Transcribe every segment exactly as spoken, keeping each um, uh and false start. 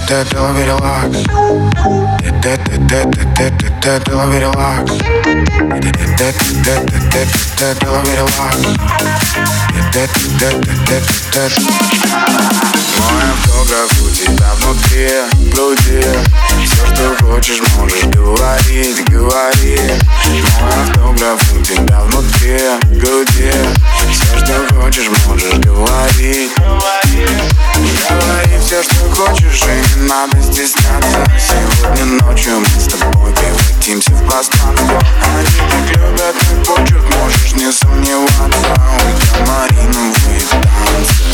это лови релакс. Это, это, это, это, это лови релакс. Это, это, это, это лови релакс. Это, это, это, это. Мой автограф у тебя внутри груди. Все, что хочешь, можешь говорить, говори. Мой автограф у тебя внутри груди. Все, что хочешь, можешь говорить. Говори все, что хочешь, и не надо стесняться. Сегодня ночью мы с тобой превратимся в пространство. Они так любят, как хочут, можешь не сомневаться. Ультрамариновые танцы.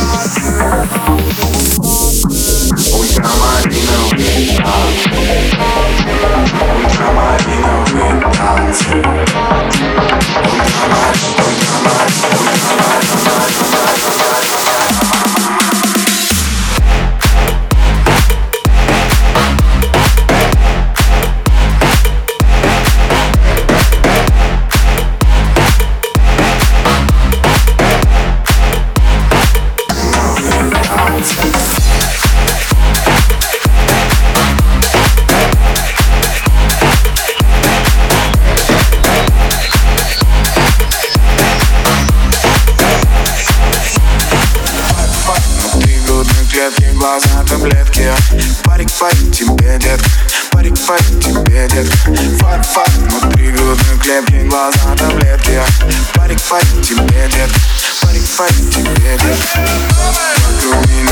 Ультрамариновые танцы. Ультрамариновые танцы. Ультрамариновые, глаза таблетки. Парик, парик, тебе, детка. Парик, парик, тебе, детка. Фак, фак, внутри грудной клетки. Глаза таблетки. Парик, парик, тебе, детка. Парик, парик, тебе, детка. Вокруг меня